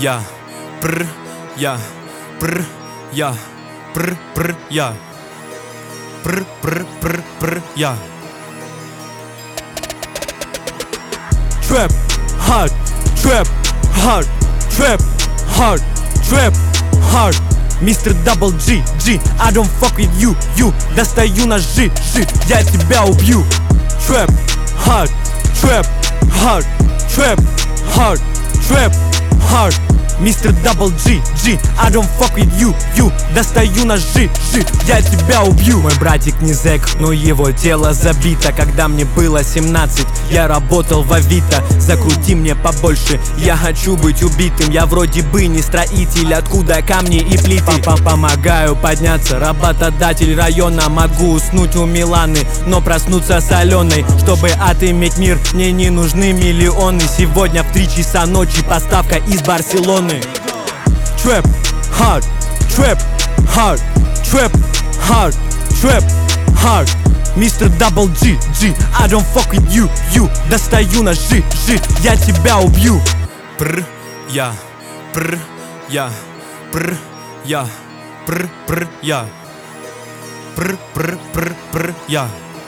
я, пр, я, пр, я, пр, я, пр, я. Trap hard, trap hard, trap hard, trap hard. Мистер Double G, I don't fuck with you, достаю ножи, я тебя убью. Trap hard, trap hard, trap hard, trap hard. Мистер Double G, I don't fuck with you, достаю ножи, я тебя убью. Мой братик не зэк, но его тело забито. Когда мне было 17, я работал в Авито. Закрути мне побольше, я хочу быть убитым. Я вроде бы не строитель, откуда камни и плиты. Помогаю подняться, работодатель района. Могу уснуть у Миланы, но проснуться с Аленой. Чтобы отыметь мир, мне не нужны миллионы. Сегодня в 3 часа ночи поставка из Барселоны. Trap hard, trap hard, trap hard, trap hard. Мистер Double G, I don't fuck with you, достаю ножи, я тебя убью. Пр, я, пр, я, пр, я, пр, я, пр, я.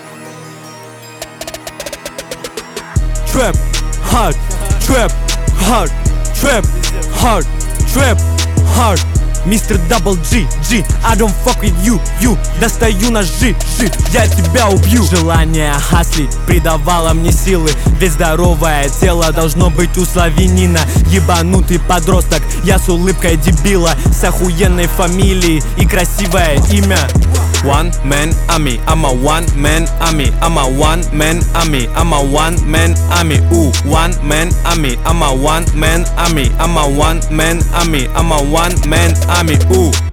Trap hard, trap hard, trap hard, trap hard. Мистер Double G, I don't fuck with you, достаю ножи, я тебя убью. Желание хаслить придавало мне силы, ведь здоровое тело должно быть у славянина. Ебанутый подросток, я с улыбкой дебила, с охуенной фамилией и красивое имя. One man army, I'm a one man army, I'm a one man army, I'm a one man army. One man army, I'm a one man army, I'm a one man army, I'm a one man army.